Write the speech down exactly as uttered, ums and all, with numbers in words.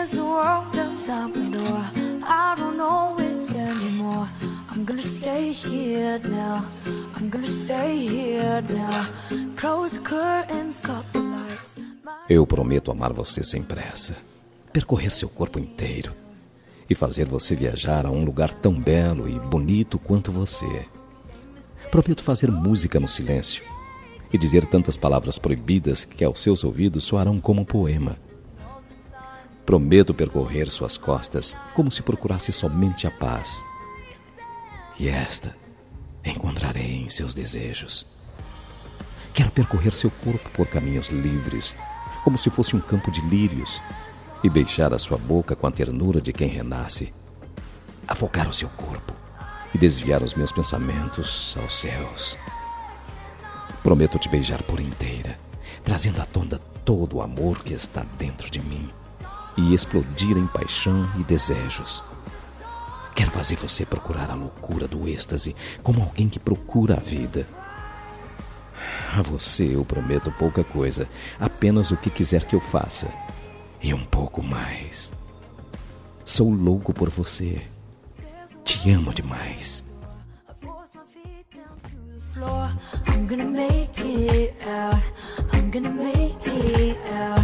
There's a world outside my door. I don't know it anymore. I'm gonna stay here now. I'm gonna stay here now. Close the curtains, cut the lights. Eu prometo amar você sem pressa, percorrer seu corpo inteiro e fazer você viajar a um lugar tão belo e bonito quanto você. Prometo fazer música no silêncio e dizer tantas palavras proibidas que aos seus ouvidos soarão como um poema. Prometo percorrer suas costas como se procurasse somente a paz. E esta encontrarei em seus desejos. Quero percorrer seu corpo por caminhos livres, como se fosse um campo de lírios, e beijar a sua boca com a ternura de quem renasce. Afogar o seu corpo e desviar os meus pensamentos aos céus. Prometo te beijar por inteira, trazendo à tona todo o amor que está dentro de mim, e explodir em paixão e desejos. Quero fazer você procurar a loucura do êxtase como alguém que procura a vida. A você eu prometo pouca coisa, apenas o que quiser que eu faça, e um pouco mais. Sou louco por você. Te amo demais. I'm gonna make it out. I'm gonna make it out.